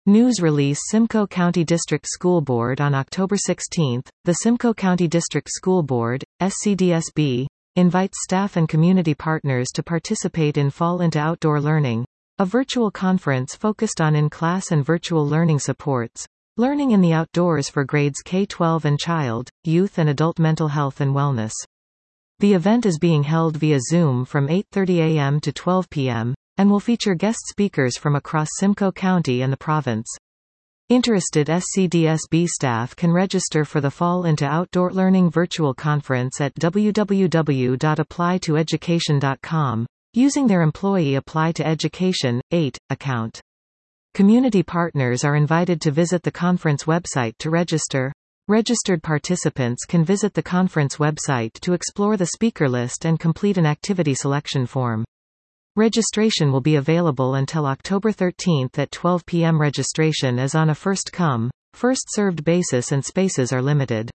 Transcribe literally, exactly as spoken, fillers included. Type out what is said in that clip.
News release. Simcoe County District School Board. On October sixteenth, the Simcoe County District School Board, S C D S B, invites staff and community partners to participate in Fall into Outdoor Learning, a virtual conference focused on in-class and virtual learning supports, learning in the outdoors for grades K twelve and child, youth and adult mental health and wellness. The event is being held via Zoom from eight thirty a m to twelve p m, and will feature guest speakers from across Simcoe County and the province. Interested S C D S B staff can register for the Fall into Outdoor Learning virtual conference at w w w dot apply to education dot com, using their Employee Apply to Education eight account. Community partners are invited to visit the conference website to register. Registered participants can visit the conference website to explore the speaker list and complete an activity selection form. Registration will be available until October thirteenth at twelve p m Registration is on a first-come, first-served basis and spaces are limited.